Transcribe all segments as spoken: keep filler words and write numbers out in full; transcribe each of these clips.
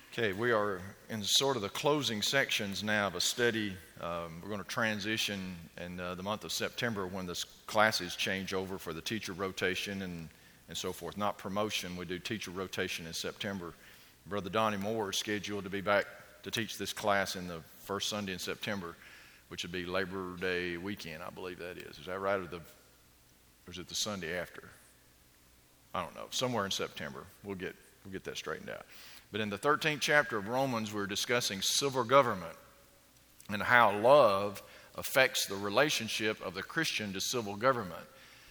Okay, we are in sort of the closing sections now of a study. Um, we're going to transition in uh, the month of September when the classes change over for the teacher rotation and, and so forth. Not promotion, we do teacher rotation in September. Brother Donnie Moore is scheduled to be back to teach this class in the first Sunday in September, which would be Labor Day weekend, I believe that is. Is that right? Or, the, or is it the Sunday after? I don't know. Somewhere in September. We'll get, we'll get that straightened out. But in the thirteenth chapter of Romans, we're discussing civil government and how love affects the relationship of the Christian to civil government.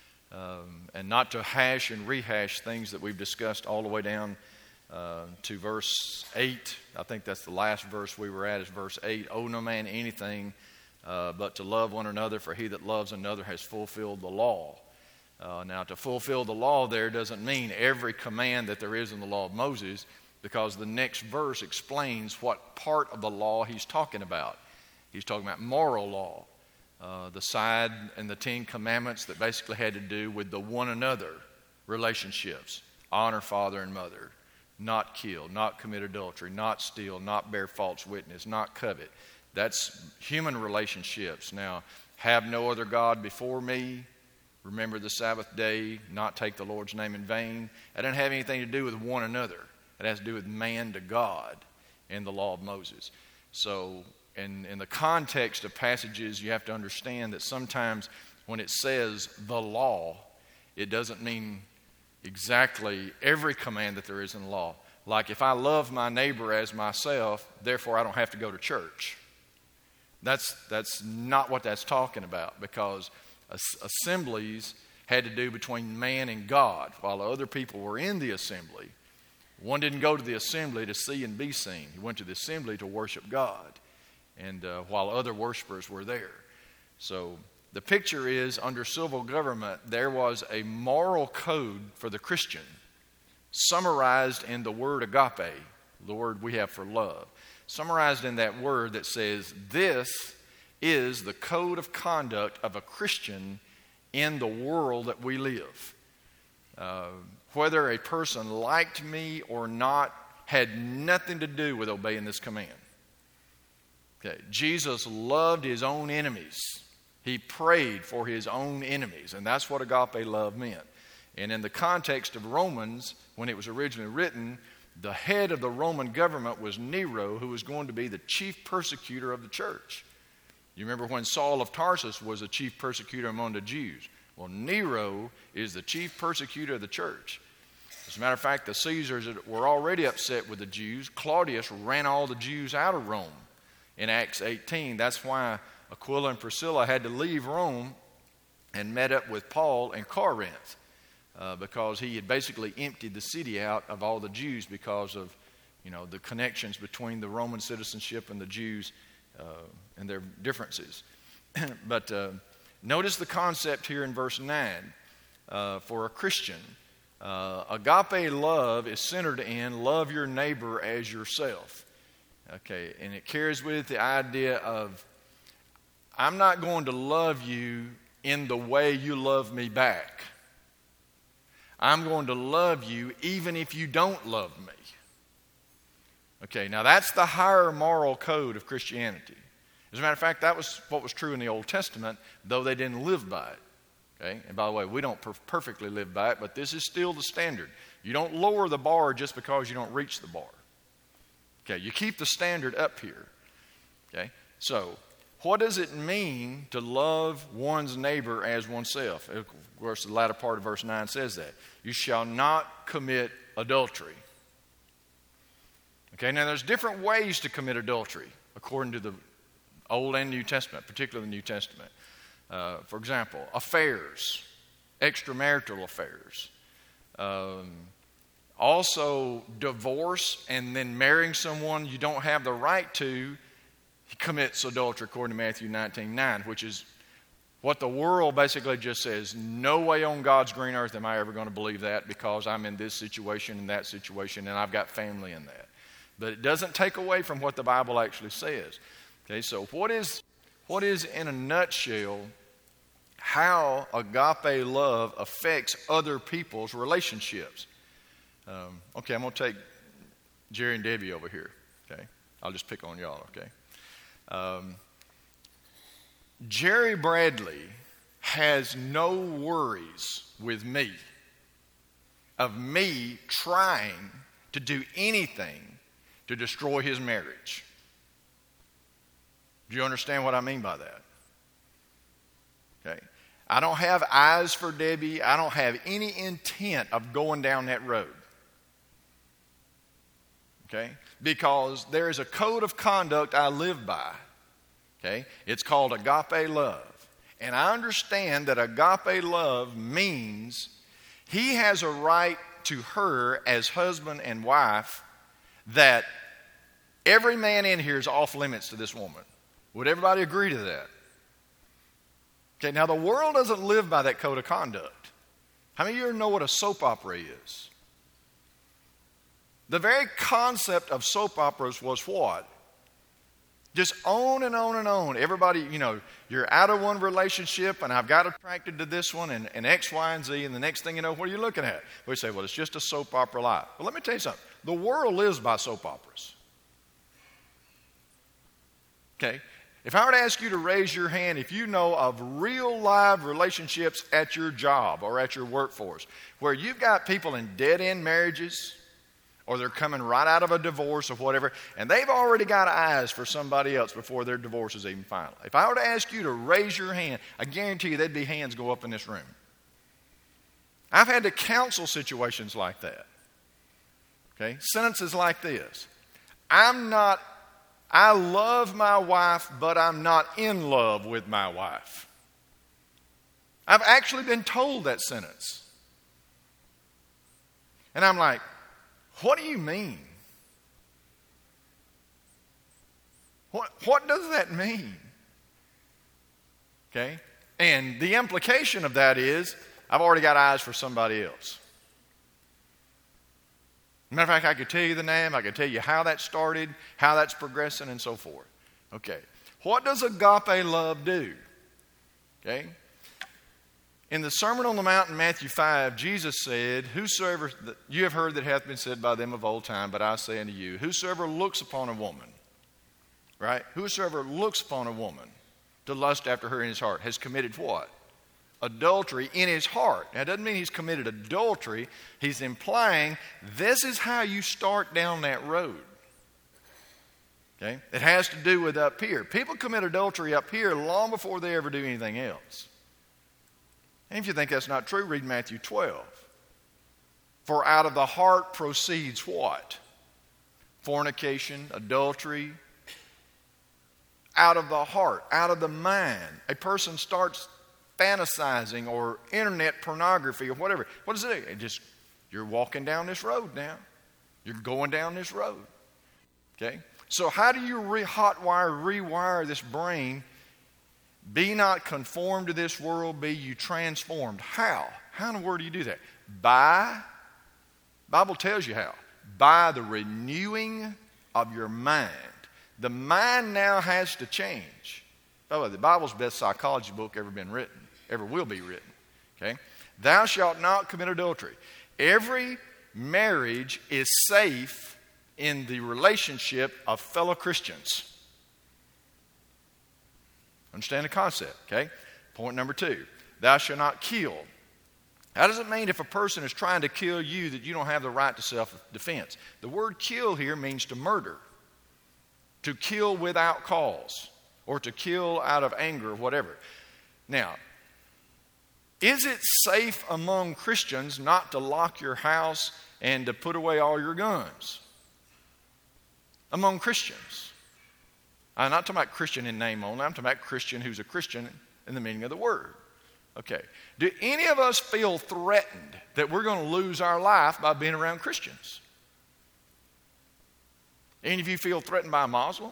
Um, and not to hash and rehash things that we've discussed all the way down uh, to verse eight. I think that's the last verse we were at, is verse eight. Owe no man anything uh, but to love one another, for he that loves another has fulfilled the law. Uh, now, to fulfill the law there doesn't mean every command that there is in the law of Moses, because the next verse explains what part of the law he's talking about. He's talking about moral law, uh, the side in the Ten Commandments that basically had to do with the one another relationships. Honor father and mother, not kill, not commit adultery, not steal, not bear false witness, not covet. That's human relationships. Now, have no other God before me. Remember the Sabbath day, not take the Lord's name in vain. That doesn't have anything to do with one another. It has to do with man to God in the law of Moses. So in, in the context of passages, you have to understand that sometimes when it says the law, it doesn't mean exactly every command that there is in the law. Like if I love my neighbor as myself, therefore I don't have to go to church. That's, that's not what that's talking about, because assemblies had to do between man and God, while other people were in the assembly. One didn't go to the assembly to see and be seen. He went to the assembly to worship God, and uh, while other worshipers were there. So the picture is, under civil government, there was a moral code for the Christian, summarized in the word agape, the word we have for love. Summarized in that word that says, this is the code of conduct of a Christian in the world that we live. Uh, whether a person liked me or not had nothing to do with obeying this command. Okay, Jesus loved his own enemies. He prayed for his own enemies, and that's what agape love meant. And in the context of Romans, when it was originally written, the head of the Roman government was Nero, who was going to be the chief persecutor of the church. You remember when Saul of Tarsus was the chief persecutor among the Jews? Well, Nero is the chief persecutor of the church. As a matter of fact, the Caesars were already upset with the Jews. Claudius ran all the Jews out of Rome in Acts eighteen. That's why Aquila and Priscilla had to leave Rome and met up with Paul in Corinth, uh, because he had basically emptied the city out of all the Jews because of, you know, the connections between the Roman citizenship and the Jews uh, and their differences. But uh, notice the concept here in verse nine uh, for a Christian. Uh, agape love is centered in love your neighbor as yourself. Okay, and it carries with it the idea of, I'm not going to love you in the way you love me back. I'm going to love you even if you don't love me. Okay, now that's the higher moral code of Christianity. As a matter of fact, that was what was true in the Old Testament, though they didn't live by it. Okay, and by the way, we don't per- perfectly live by it, but this is still the standard. You don't lower the bar just because you don't reach the bar. Okay, you keep the standard up here. Okay, so what does it mean to love one's neighbor as oneself? Of course, the latter part of verse nine says that. You shall not commit adultery. Okay, now there's different ways to commit adultery according to the Old and New Testament, particularly the New Testament. Uh, for example, affairs, extramarital affairs. Um, also, divorce and then marrying someone you don't have the right to commits adultery according to Matthew nineteen nine, which is what the world basically just says, no way on God's green earth am I ever going to believe that, because I'm in this situation and that situation and I've got family in that. But it doesn't take away from what the Bible actually says. Okay, so what is what is in a nutshell how agape love affects other people's relationships? Um, okay, I'm going to take Jerry and Debbie over here, okay? I'll just pick on y'all, okay? Um, Jerry Bradley has no worries with me of me trying to do anything to destroy his marriage. Do you understand what I mean by that? Okay. I don't have eyes for Debbie. I don't have any intent of going down that road. Okay? Because there is a code of conduct I live by. Okay? It's called agape love. And I understand that agape love means he has a right to her as husband and wife that every man in here is off limits to this woman. Would everybody agree to that? Okay, now the world doesn't live by that code of conduct. How many of you know what a soap opera is? The very concept of soap operas was what? Just on and on and on. Everybody, you know, you're out of one relationship and I've got attracted to this one and, and X, Y, and Z, and the next thing you know, what are you looking at? We say, well, it's just a soap opera life. Well, let me tell you something. The world lives by soap operas. Okay? If I were to ask you to raise your hand if you know of real live relationships at your job or at your workforce where you've got people in dead-end marriages or they're coming right out of a divorce or whatever, and they've already got eyes for somebody else before their divorce is even final. If I were to ask you to raise your hand, I guarantee you there'd be hands go up in this room. I've had to counsel situations like that. Okay? Sentences like this. I'm not, I love my wife, but I'm not in love with my wife. I've actually been told that sentence. And I'm like, what do you mean? What, what does that mean? Okay? And the implication of that is, I've already got eyes for somebody else. Matter of fact, I could tell you the name, I could tell you how that started, how that's progressing, and so forth. Okay. What does agape love do? Okay. In the Sermon on the Mount in Matthew five, Jesus said, whosoever, you have heard that hath been said by them of old time, but I say unto you, whosoever looks upon a woman, right? Whosoever looks upon a woman to lust after her in his heart has committed what? Adultery in his heart. Now, it doesn't mean he's committed adultery. He's implying this is how you start down that road. Okay? It has to do with up here. People commit adultery up here long before they ever do anything else. And if you think that's not true, read Matthew twelve. For out of the heart proceeds what? Fornication, adultery. Out of the heart, out of the mind. A person starts fantasizing or internet pornography or whatever. What does it do? It just, you're walking down this road now. You're going down this road. Okay? So how do you re- hotwire, rewire this brain? Be not conformed to this world, be you transformed. How? How in the world do you do that? By, Bible tells you how. By the renewing of your mind. The mind now has to change. By the way, the Bible's the best psychology book ever been written, ever will be written. Okay? Thou shalt not commit adultery. Every marriage is safe in the relationship of fellow Christians. Understand the concept, okay? Point number two, thou shalt not kill. How does it mean if a person is trying to kill you that you don't have the right to self-defense? The word kill here means to murder, to kill without cause, or to kill out of anger, or whatever. Now, is it safe among Christians not to lock your house and to put away all your guns? Among Christians. I'm not talking about Christian in name only. I'm talking about Christian who's a Christian in the meaning of the word. Okay. Do any of us feel threatened that we're going to lose our life by being around Christians? Any of you feel threatened by a Muslim?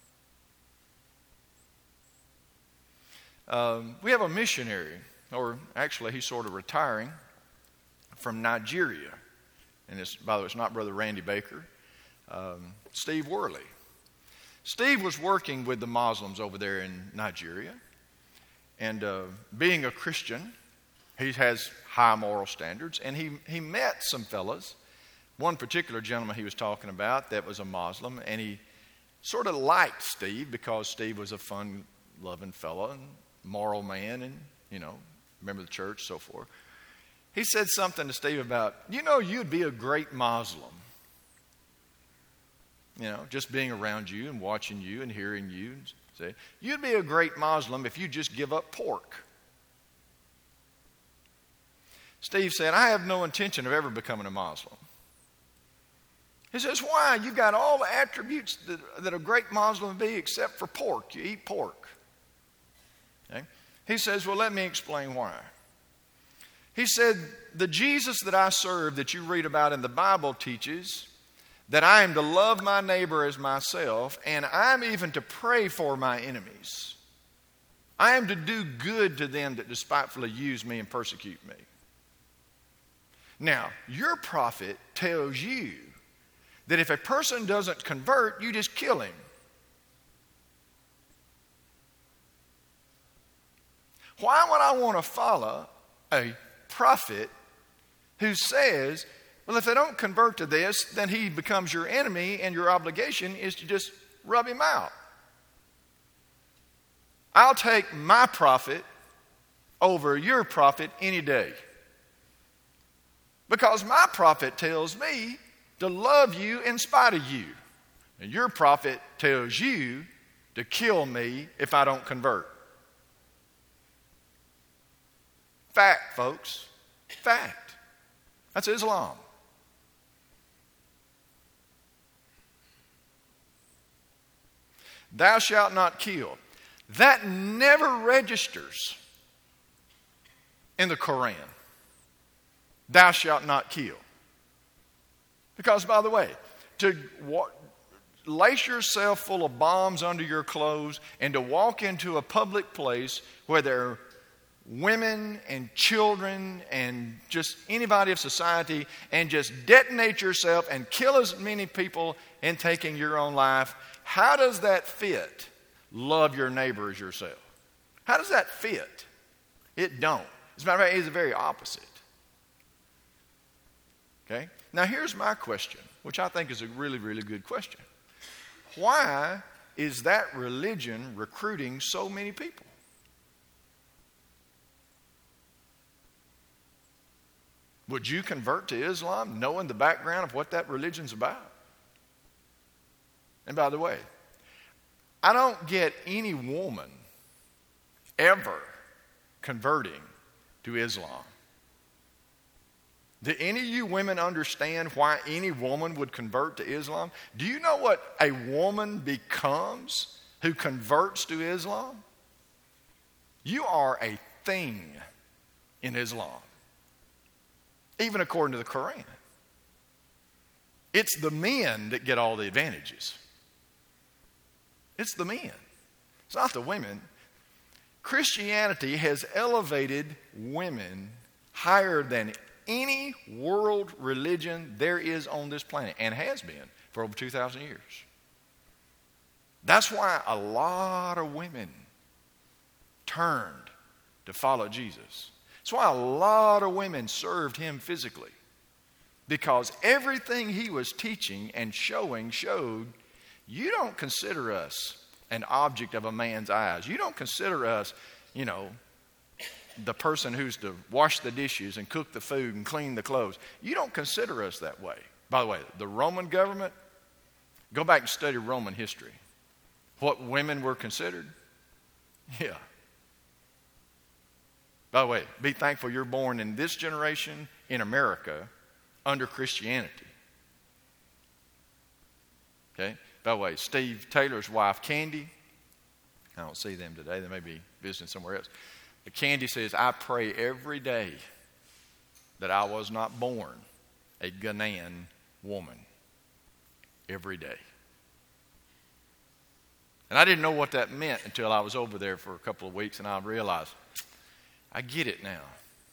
Um, we have a missionary, or actually he's sort of retiring from Nigeria. And it's, by the way, it's not Brother Randy Baker. Um, Steve Worley. Steve was working with the Muslims over there in Nigeria. And uh, being a Christian, he has high moral standards. And he, he met some fellas one particular gentleman he was talking about that was a Muslim, and he sort of liked Steve because Steve was a fun-loving fellow and moral man and, you know, member of the church, so forth. He said something to Steve about, you know, you'd be a great Muslim. You know, just being around you and watching you and hearing you. Say, you'd be a great Muslim if you just give up pork. Steve said, I have no intention of ever becoming a Muslim. He says, why? You've got all the attributes that, that a great Muslim would be except for pork. You eat pork. Okay? He says, well, let me explain why. He said, the Jesus that I serve that you read about in the Bible teaches that I am to love my neighbor as myself, and I'm even to pray for my enemies. I am to do good to them that despitefully use me and persecute me. Now, your prophet tells you that if a person doesn't convert, you just kill him. Why would I want to follow a prophet who says, well, if they don't convert to this, then he becomes your enemy and your obligation is to just rub him out? I'll take my prophet over your prophet any day. Because my prophet tells me to love you in spite of you. And your prophet tells you to kill me if I don't convert. Fact, folks. Fact. That's Islam. Thou shalt not kill. That never registers in the Quran. Thou shalt not kill. Because, by the way, to wa- lace yourself full of bombs under your clothes and to walk into a public place where there are women and children and just anybody of society and just detonate yourself and kill as many people in taking your own life, how does that fit? Love your neighbor as yourself. How does that fit? It don't. As a matter of fact, it's the very opposite. Okay? Now here's my question, which I think is a really, really good question. Why is that religion recruiting so many people? Would you convert to Islam knowing the background of what that religion's about? And by the way, I don't get any woman ever converting to Islam. Do any of you women understand why any woman would convert to Islam? Do you know what a woman becomes who converts to Islam? You are a thing in Islam, even according to the Quran. It's the men that get all the advantages. It's the men. It's not the women. Christianity has elevated women higher than any world religion there is on this planet, and has been for over two thousand years. That's why a lot of women turned to follow Jesus. That's why a lot of women served him physically. Because everything he was teaching and showing showed, you don't consider us an object of a man's eyes. You don't consider us, you know, the person who's to wash the dishes and cook the food and clean the clothes. You don't consider us that way. By the way, the Roman government, go back and study Roman history. What women were considered? Yeah. By the way, be thankful you're born in this generation in America under Christianity. Okay? By the way, Steve Taylor's wife, Candy, I don't see them today. They may be visiting somewhere else. But Candy says, I pray every day that I was not born a Ghanaian woman. Every day. And I didn't know what that meant until I was over there for a couple of weeks, and I realized, I get it now.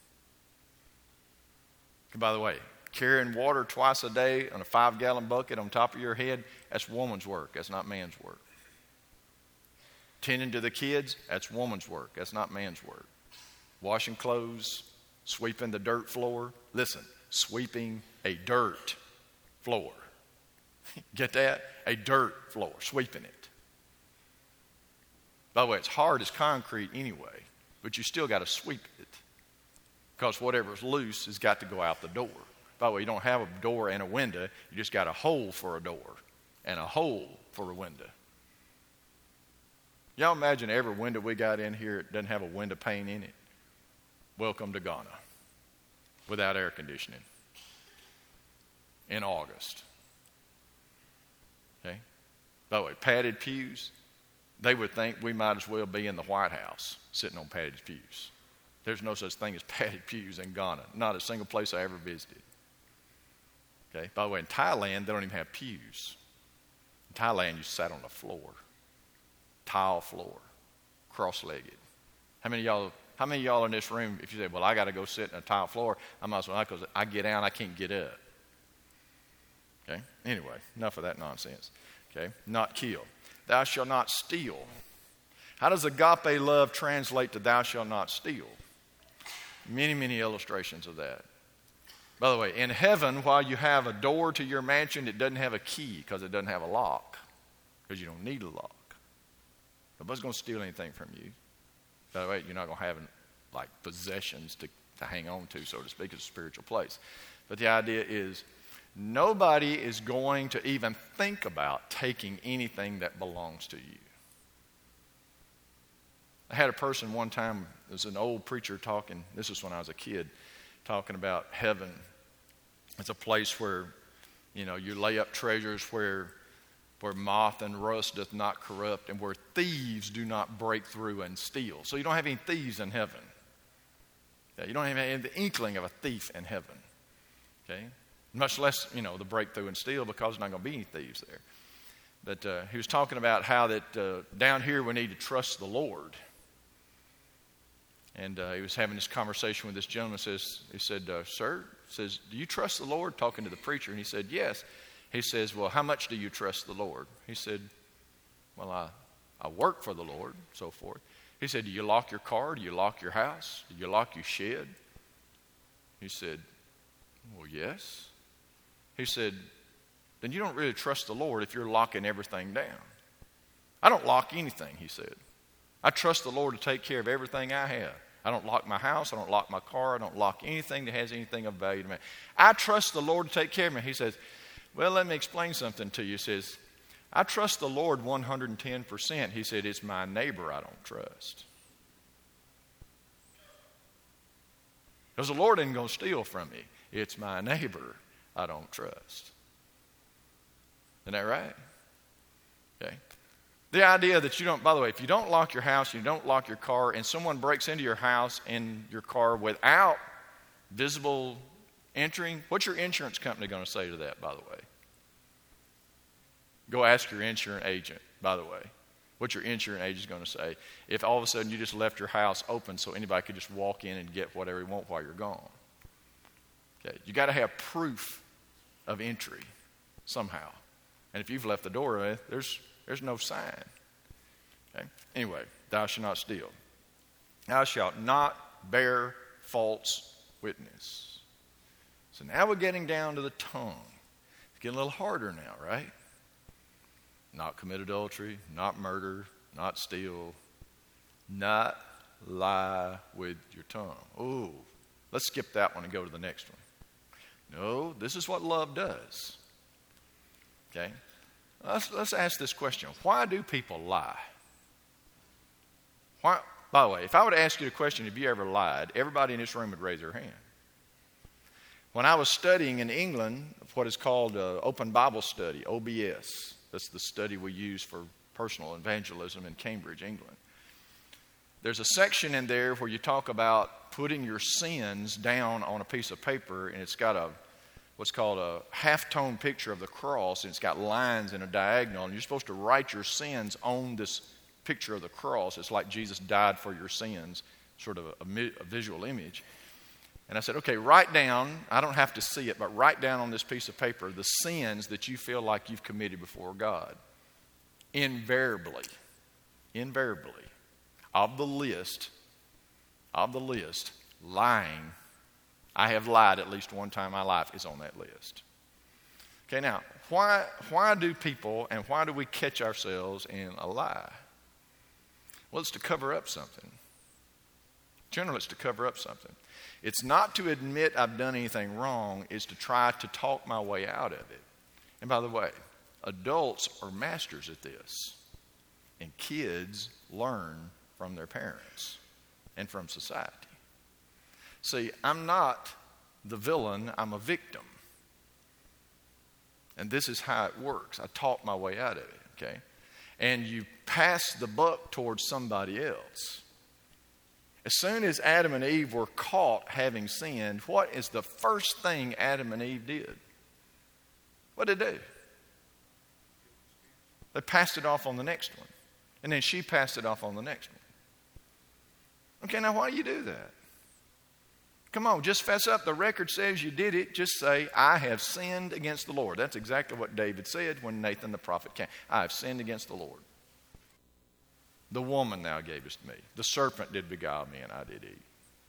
And by the way, carrying water twice a day on a five-gallon bucket on top of your head, that's woman's work. That's not man's work. Tending to the kids, that's woman's work. That's not man's work. Washing clothes, sweeping the dirt floor. Listen, sweeping a dirt floor. Get that? A dirt floor, sweeping it. By the way, it's hard as concrete anyway, but you still got to sweep it because whatever's loose has got to go out the door. By the way, you don't have a door and a window. You just got a hole for a door and a hole for a window. Y'all imagine every window we got in here, it doesn't have a window pane in it. Welcome to Ghana without air conditioning in August. Okay? By the way, padded pews, they would think we might as well be in the White House sitting on padded pews. There's no such thing as padded pews in Ghana. Not a single place I ever visited. Okay? By the way, in Thailand, they don't even have pews. In Thailand, you sat on the floor. Tile floor. Cross-legged. How many of y'all, how many of y'all in this room, if you say, well, I got to go sit in a tile floor, I might as well not because I get down, I can't get up. Okay? Anyway, enough of that nonsense. Okay? Not kill. Thou shalt not steal. How does agape love translate to thou shalt not steal? Many, many illustrations of that. By the way, in heaven, while you have a door to your mansion, it doesn't have a key because it doesn't have a lock. Because you don't need a lock. Nobody's going to steal anything from you. By the way, you're not going to have like possessions to, to hang on to, so to speak. It's a spiritual place. But the idea is nobody is going to even think about taking anything that belongs to you. I had a person one time, it was an old preacher talking, this is when I was a kid, talking about heaven. It's a place where, you know, you lay up treasures where, where moth and rust doth not corrupt and where thieves do not break through and steal. So you don't have any thieves in heaven. Yeah, you don't have any the inkling of a thief in heaven. Okay? Much less, you know, the breakthrough and steal because there's not going to be any thieves there. But uh, he was talking about how that uh, down here we need to trust the Lord. And uh, he was having this conversation with this gentleman. Says, he said, uh, sir, says, do you trust the Lord? Talking to the preacher. And he said, yes. He says, well, how much do you trust the Lord? He said, well, I, I work for the Lord, so forth. He said, do you lock your car? Do you lock your house? Do you lock your shed? He said, well, yes. He said, then you don't really trust the Lord if you're locking everything down. I don't lock anything, he said. I trust the Lord to take care of everything I have. I don't lock my house. I don't lock my car. I don't lock anything that has anything of value to me. I trust the Lord to take care of me. He says, well, let me explain something to you. He says, I trust the Lord one hundred ten percent. He said, it's my neighbor I don't trust. Because the Lord ain't going to steal from me. It's my neighbor I don't trust. Isn't that right? Okay. The idea that you don't, by the way, if you don't lock your house, you don't lock your car, and someone breaks into your house and your car without visible entering, what's your insurance company going to say to that, by the way? Go ask your insurance agent, by the way. What's your insurance agent going to say if all of a sudden you just left your house open so anybody could just walk in and get whatever you want while you're gone? Okay, you got to have proof of entry somehow. And if you've left the door, there's there's no sign. Okay? Anyway, thou shalt not steal. Thou shalt not bear false witness. So now we're getting down to the tongue. It's getting a little harder now, right? Not commit adultery, not murder, not steal, not lie with your tongue. Oh, let's skip that one and go to the next one. No, this is what love does. Okay? Let's, let's ask this question. Why do people lie? Why, by the way, if I were to ask you a question, have you ever lied? Everybody in this room would raise their hand. When I was studying in England, what is called uh, Open Bible Study, O B S, that's the study we use for personal evangelism in Cambridge, England. There's a section in there where you talk about putting your sins down on a piece of paper, and it's got a what's called a half-tone picture of the cross, and it's got lines in a diagonal, and you're supposed to write your sins on this picture of the cross. It's like Jesus died for your sins, sort of a, a visual image. And I said, okay, write down, I don't have to see it, but write down on this piece of paper the sins that you feel like you've committed before God. Invariably, invariably, of the list, of the list, lying, I have lied at least one time in my life, is on that list. Okay, now, why, why do people and why do we catch ourselves in a lie? Well, it's to cover up something. Generally, it's to cover up something. It's not to admit I've done anything wrong. It's to try to talk my way out of it. And by the way, adults are masters at this. And kids learn from their parents and from society. See, I'm not the villain. I'm a victim. And this is how it works. I talk my way out of it, okay? And you pass the buck towards somebody else. As soon as Adam and Eve were caught having sinned, what is the first thing Adam and Eve did? What did they do? They passed it off on the next one. And then she passed it off on the next one. Okay, now why do you do that? Come on, just fess up. The record says you did it. Just say, I have sinned against the Lord. That's exactly what David said when Nathan the prophet came. I have sinned against the Lord. The woman now gave this to me. The serpent did beguile me, and I did eat.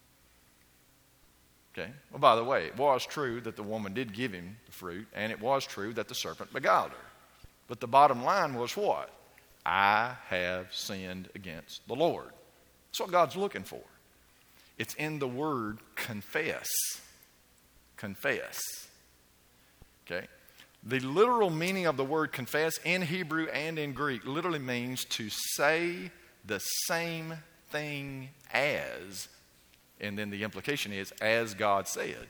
Okay? Well, by the way, it was true that the woman did give him the fruit, and it was true that the serpent beguiled her. But the bottom line was what? I have sinned against the Lord. That's what God's looking for. It's in the word confess. Confess. Okay? The literal meaning of the word confess in Hebrew and in Greek literally means to say the same thing as, and then the implication is, as God said.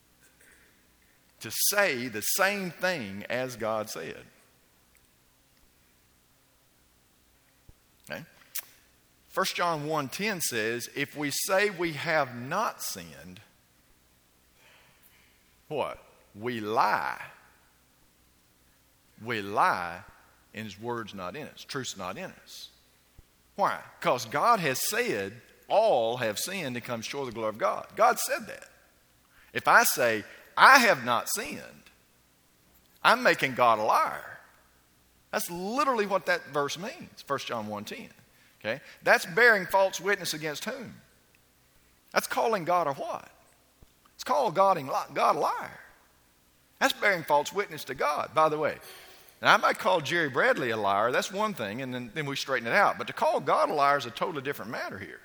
To say the same thing as God said. Okay? First John one ten says, if we say we have not sinned, what? We lie. We lie, and His word's not in us. Truth's not in us. Why? Because God has said, all have sinned and come short of the glory of God. God said that. If I say, I have not sinned, I'm making God a liar. That's literally what that verse means, First John one ten. Okay? That's bearing false witness against whom? That's calling God a what? It's called God a liar. That's bearing false witness to God. By the way, now I might call Jerry Bradley a liar. That's one thing, and then, then we straighten it out. But to call God a liar is a totally different matter here.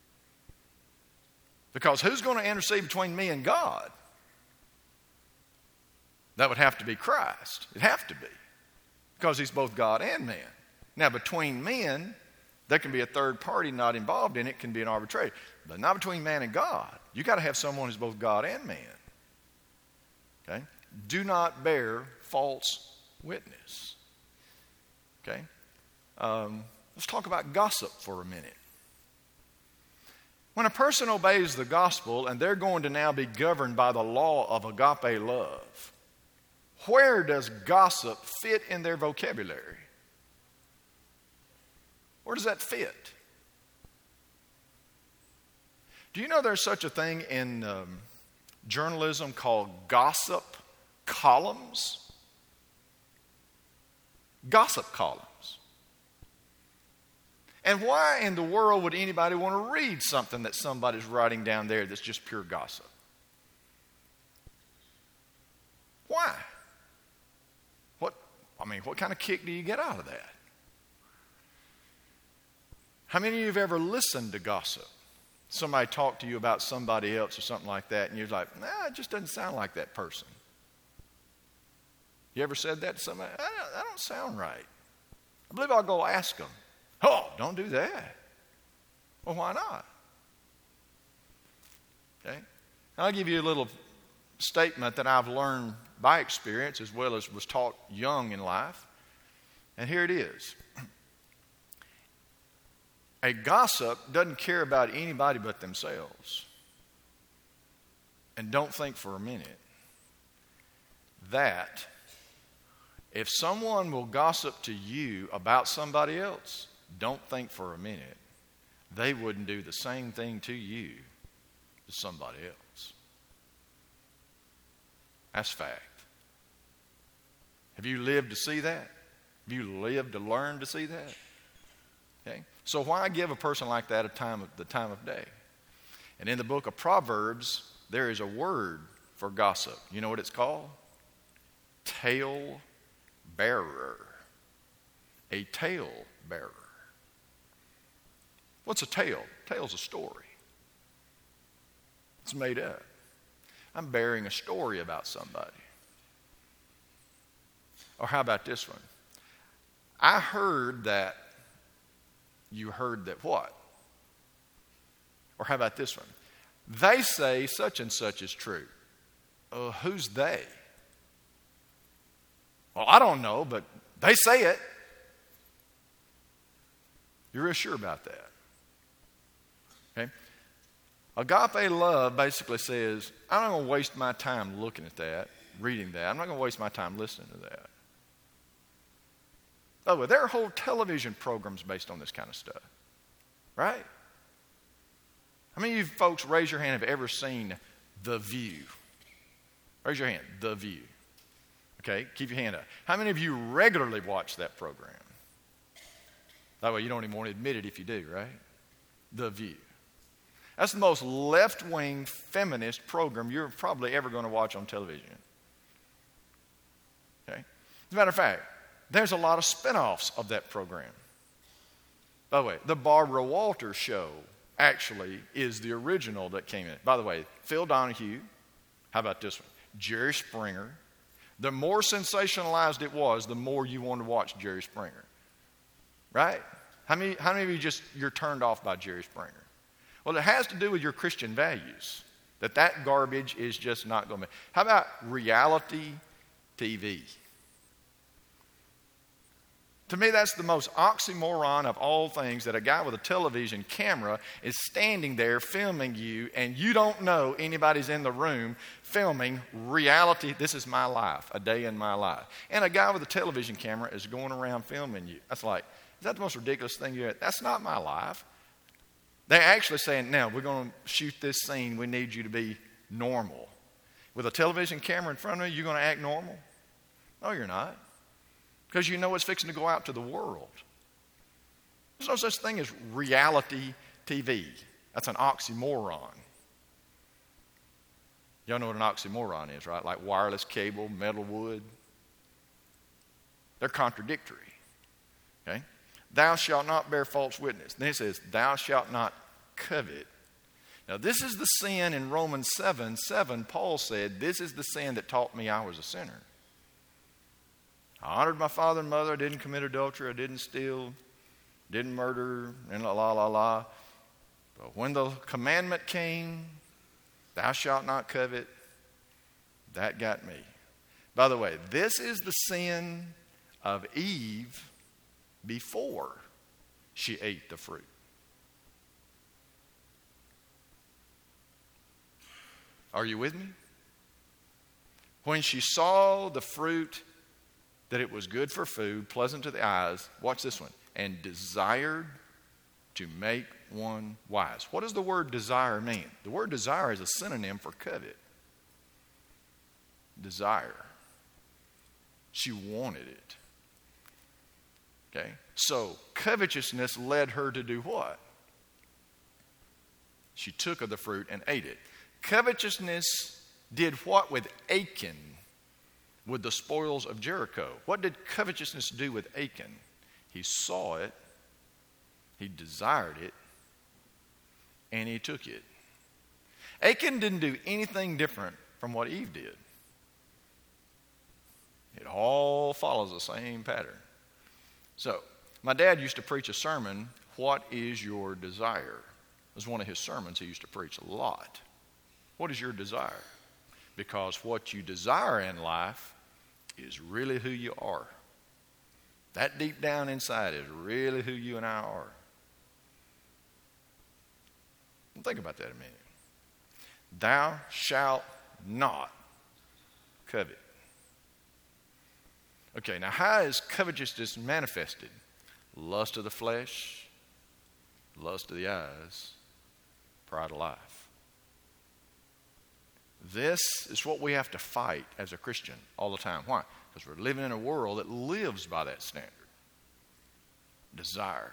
Because who's going to intercede between me and God? That would have to be Christ. It'd have to be. Because He's both God and man. Now, between men, there can be a third party not involved in it, can be an arbitrator. But not between man and God. You've got to have someone who's both God and man. Okay? Do not bear false witness. Okay? Um, let's talk about gossip for a minute. When a person obeys the gospel and they're going to now be governed by the law of agape love, where does gossip fit in their vocabulary? Where does that fit? Do you know there's such a thing in um, journalism called gossip columns? Gossip columns. And why in the world would anybody want to read something that somebody's writing down there that's just pure gossip? Why? What, I mean, what kind of kick do you get out of that? How many of you have ever listened to gossip? Somebody talked to you about somebody else or something like that, and you're like, nah, it just doesn't sound like that person. You ever said that to somebody? That don't, that don't sound right. I believe I'll go ask them. Oh, don't do that. Well, why not? Okay. I'll give you a little statement that I've learned by experience as well as was taught young in life. And here it is. A gossip doesn't care about anybody but themselves. And don't think for a minute that if someone will gossip to you about somebody else, don't think for a minute they wouldn't do the same thing to you to somebody else. That's fact. Have you lived to see that? Have you lived to learn to see that? Okay. So why give a person like that a time of, the time of day? And in the book of Proverbs, there is a word for gossip. You know what it's called? tale bearer. A tale bearer. What's a tale? Tale's a story. It's made up. I'm bearing a story about somebody. Or how about this one? I heard that. You heard that what? Or how about this one? They say such and such is true. Uh, who's they? Well, I don't know, but they say it. You're real sure about that. Okay? Agape love basically says, I'm not going to waste my time looking at that, reading that. I'm not going to waste my time listening to that. By the way, there are whole television programs based on this kind of stuff. Right? How many of you folks, raise your hand, have ever seen The View? Raise your hand. The View. Okay, keep your hand up. How many of you regularly watch that program? That way you don't even want to admit it if you do, right? The View. That's the most left-wing feminist program you're probably ever going to watch on television. Okay? As a matter of fact, there's a lot of spinoffs of that program. By the way, the Barbara Walters show actually is the original that came in. By the way, Phil Donahue, how about this one? Jerry Springer. The more sensationalized it was, the more you wanted to watch Jerry Springer. Right? How many, how many of you just, you're turned off by Jerry Springer? Well, it has to do with your Christian values. That that garbage is just not going to be. How about reality T V? To me, that's the most oxymoron of all things, that a guy with a television camera is standing there filming you, and you don't know anybody's in the room filming reality. This is my life, a day in my life. And a guy with a television camera is going around filming you. That's like, is that the most ridiculous thing you ever? That's not my life. They're actually saying, now, we're going to shoot this scene. We need you to be normal. With a television camera in front of you, you're going to act normal? No, you're not. Because you know it's fixing to go out to the world. There's no such thing as reality T V. That's an oxymoron. Y'all know what an oxymoron is, right? Like wireless cable, metal wood. They're contradictory. Okay? Thou shalt not bear false witness. Then it says, thou shalt not covet. Now this is the sin in Romans seven seven. Paul said, this is the sin that taught me I was a sinner. I honored my father and mother. I didn't commit adultery. I didn't steal. Didn't murder. And la, la, la, la. But when the commandment came, thou shalt not covet, that got me. By the way, this is the sin of Eve before she ate the fruit. Are you with me? When she saw the fruit, that it was good for food, pleasant to the eyes, watch this one, and desired to make one wise. What does the word desire mean? The word desire is a synonym for covet. Desire. She wanted it. Okay? So, covetousness led her to do what? She took of the fruit and ate it. Covetousness did what with Achan? With the spoils of Jericho. What did covetousness do with Achan? He saw it, he desired it, and he took it. Achan didn't do anything different from what Eve did. It all follows the same pattern. So, my dad used to preach a sermon, What is Your Desire? It was one of his sermons he used to preach a lot. What is your desire? Because what you desire in life is really who you are. That deep down inside is really who you and I are. Think about that a minute. Thou shalt not covet. Okay, now how is covetousness manifested? Lust of the flesh, lust of the eyes, pride of life. This is what we have to fight as a Christian all the time. Why? Because we're living in a world that lives by that standard. Desire.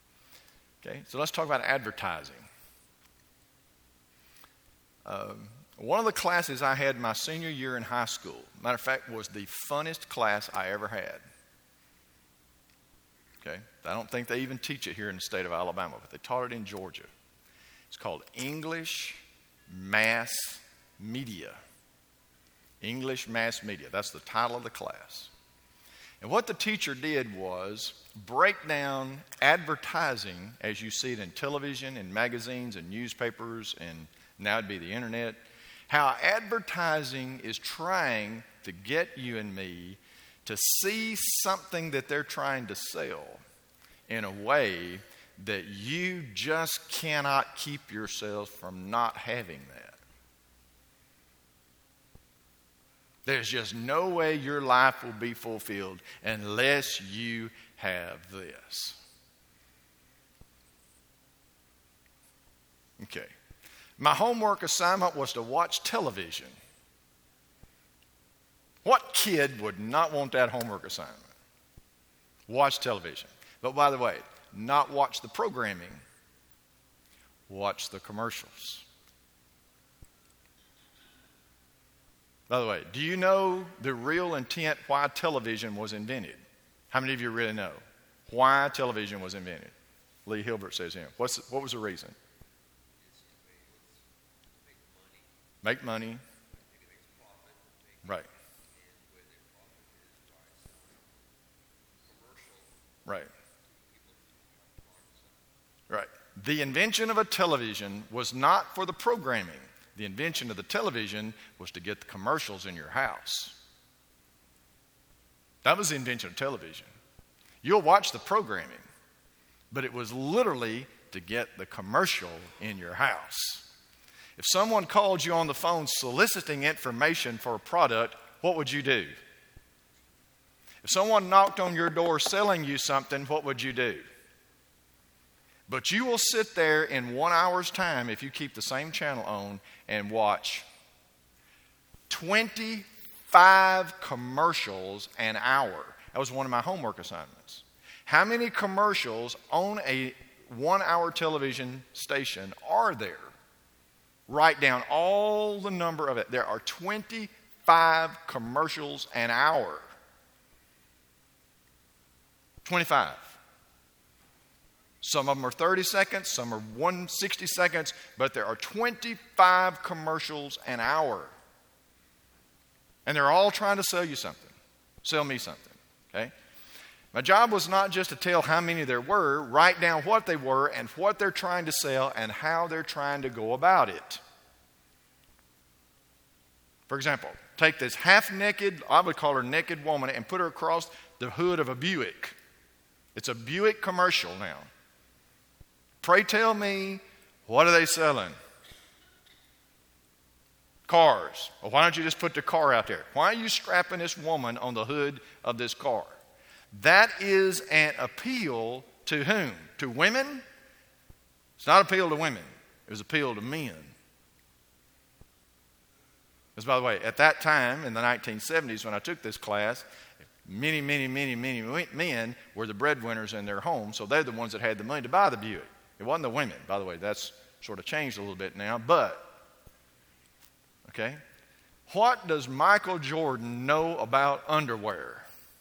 Okay, so let's talk about advertising. Um, One of the classes I had my senior year in high school, matter of fact, was the funnest class I ever had. Okay? I don't think they even teach it here in the state of Alabama, but they taught it in Georgia. It's called English Mass Media. English Mass Media. That's the title of the class. And what the teacher did was break down advertising as you see it in television and magazines and newspapers, and now it'd be the internet, how advertising is trying to get you and me to see something that they're trying to sell in a way that you just cannot keep yourself from not having that. There's just no way your life will be fulfilled unless you have this. Okay. My homework assignment was to watch television. What kid would not want that homework assignment? Watch television. But by the way, not watch the programming. Watch the commercials. By the way, do you know the real intent why television was invented? How many of you really know why television was invented? Lee Hilbert says here. What's, what was the reason? Make money. Right. Right. Right. The invention of a television was not for the programming. The invention of the television was to get the commercials in your house. That was the invention of television. You'll watch the programming, but it was literally to get the commercial in your house. If someone called you on the phone soliciting information for a product, what would you do? If someone knocked on your door selling you something, what would you do? But you will sit there in one hour's time, if you keep the same channel on, and watch twenty-five commercials an hour. That was one of my homework assignments. How many commercials on a one-hour television station are there? Write down all the number of it. There are twenty-five commercials an hour. twenty-five. Some of them are thirty seconds, some are one hundred sixty seconds, but there are twenty-five commercials an hour. And they're all trying to sell you something. Sell me something, okay? My job was not just to tell how many there were, write down what they were and what they're trying to sell and how they're trying to go about it. For example, take this half-naked, I would call her naked woman, and put her across the hood of a Buick. It's a Buick commercial now. Pray tell me, what are they selling? Cars. Well, why don't you just put the car out there? Why are you strapping this woman on the hood of this car? That is an appeal to whom? To women? It's not appeal to women. It was appeal to men. Because, by the way, at that time, in the nineteen seventies, when I took this class, many, many, many, many men were the breadwinners in their homes, so they're the ones that had the money to buy the Buick. It wasn't the women. By the way, that's sort of changed a little bit now, but, okay? What does Michael Jordan know about underwear?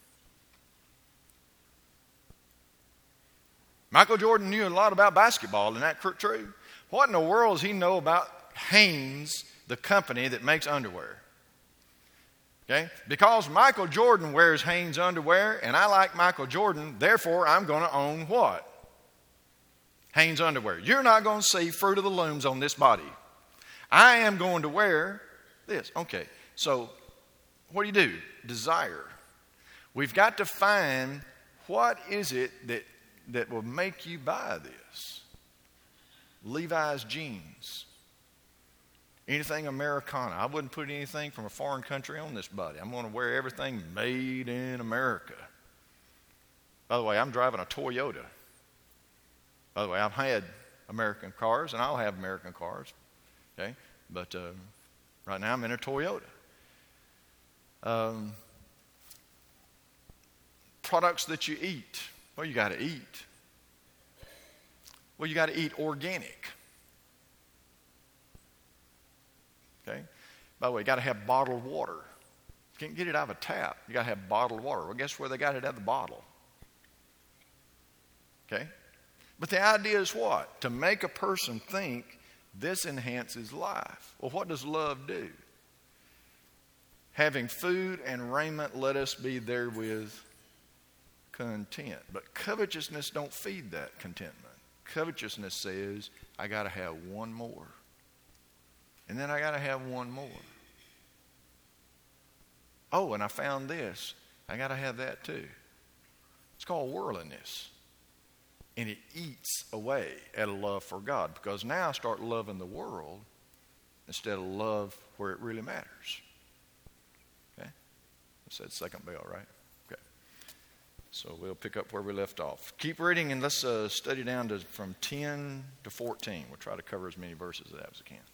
Michael Jordan knew a lot about basketball, isn't that true? What in the world does he know about Hanes, the company that makes underwear? Okay? Because Michael Jordan wears Hanes underwear, and I like Michael Jordan, therefore I'm going to own what? Hanes underwear. You're not going to see Fruit of the Looms on this body. I am going to wear this. Okay, so what do you do? Desire. We've got to find what is it that that will make you buy this. Levi's jeans. Anything Americana. I wouldn't put anything from a foreign country on this body. I'm going to wear everything made in America. By the way, I'm driving a Toyota. By the way, I've had American cars, and I'll have American cars. Okay? But uh, right now I'm in a Toyota. Um, products that you eat. Well, you got to eat. Well, you got to eat organic. Okay? By the way, you got to have bottled water. You can't get it out of a tap. You got to have bottled water. Well, guess where they got it out of the bottle? Okay? But the idea is what? To make a person think this enhances life. Well, what does love do? Having food and raiment, let us be therewith content. But covetousness don't feed that contentment. Covetousness says, I got to have one more. And then I got to have one more. Oh, and I found this. I got to have that too. It's called worldliness. And it eats away at a love for God, because now I start loving the world instead of love where it really matters. Okay? I said second bell, right? Okay. So we'll pick up where we left off. Keep reading and let's uh, study down to from ten to fourteen. We'll try to cover as many verses as we can.